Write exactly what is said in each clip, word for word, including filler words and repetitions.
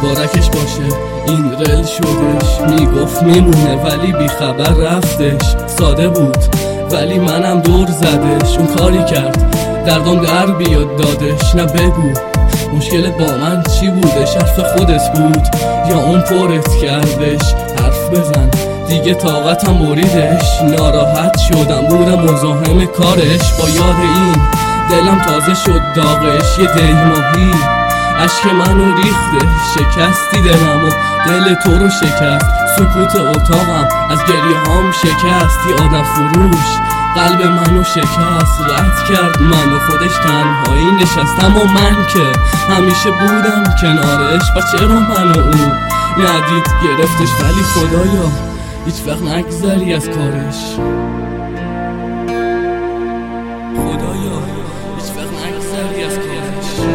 مبارکش باشه این رل شدش. میگفت میمونه ولی بیخبر رفتش. ساده بود ولی منم دور زدش. اون کاری کرد دردم در بیاد دادش. نه بگو مشکلت با من چی بودش؟ حرف خودت بود یا اون پرت کردش؟ حرف بزن دیگه طاقتم بریدش. ناراحت شدم بودم مزاحم کارش. با یاد این دلم تازه شد داغش. یه ده ماهی عشق منو ریخته. شکستی دلم و دل تو رو شکست. سکوت اتاقم از گریه هام شکست. یه آدم فروش قلب منو شکست. رد کرد منو خودش تنهایی نشستم. و من که همیشه بودم کنارش و چرا منو اون ندید گرفتش؟ ولی خدایا هیچ وقت نگذری از کارش. خدایا هیچ وقت نگذری از کارش.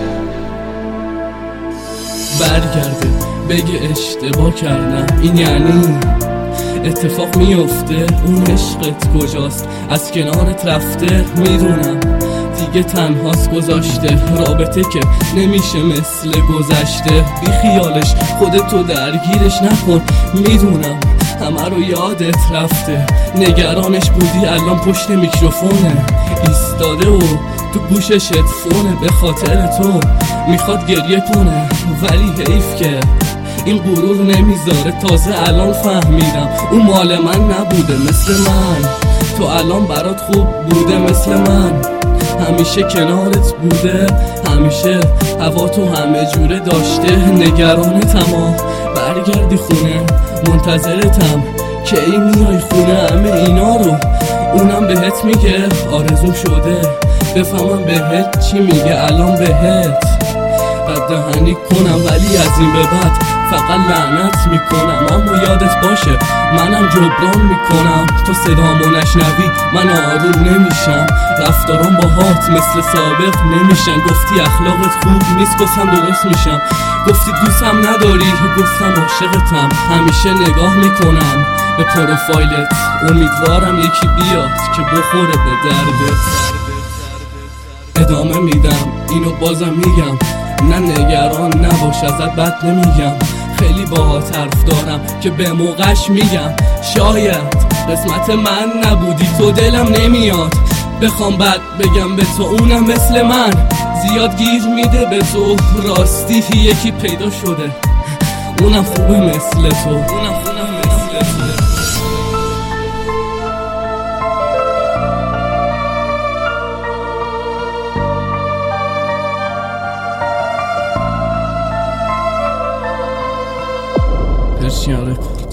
برگرده بگه اشتباه کردم. این یعنی اتفاق میفته. اون عشقت کجاست؟ از کنارت رفته. میدونم دیگه تنهاست گذاشته. رابطه که نمیشه مثل گذشته. بی خیالش خودتو درگیرش نکن. میدونم همه رو یادت رفته. نگرانش بودی الان پشت میکروفونه ایستاده و تو گوشش هدفونه. به خاطر تو میخواد گریه کنه ولی حیف که این غرور نمیذاره. تازه الان فهمیدم اون مال من نبوده مثل من. تو الان برات خوب بوده مثل من. همیشه کنارت بوده. همیشه هوا تو همه جوره داشته. نگرانتم برگردی خونه. منتظرتم که ای میای خونه. همه اینا رو اونم بهت میگه. آرزوم شده بفهمم بهت چی میگه الان بهت. قد دهنی کنم ولی از این به بعد فقط لعنت میکنم. اما یادت باشه منم جبران میکنم. تو صدامو نشنوی من آروم نمیشم. رفتارم باهات مثل سابق نمیشن. گفتی اخلاقت خوب نیست گفتم درست میشم. گفتی دوستم نداری گفتم عاشقتم. همیشه نگاه میکنم به پروفایلت. امیدوارم یکی بیاد که بخوره به دردت. ادامه میدم اینو بازم میگم. نه نگران نباش ازت بد نمیگم. خیلی باهات حرف دارم که به موقعش میگم. شاید قسمت من نبودی تو دلم نمیاد بخوام بد بگم به تو. اونم مثل من زیاد گیر میده به تو. راستی یکی پیدا شده اونم خوبه مثل تو. اونم خوبه مثل تو. Persian Records.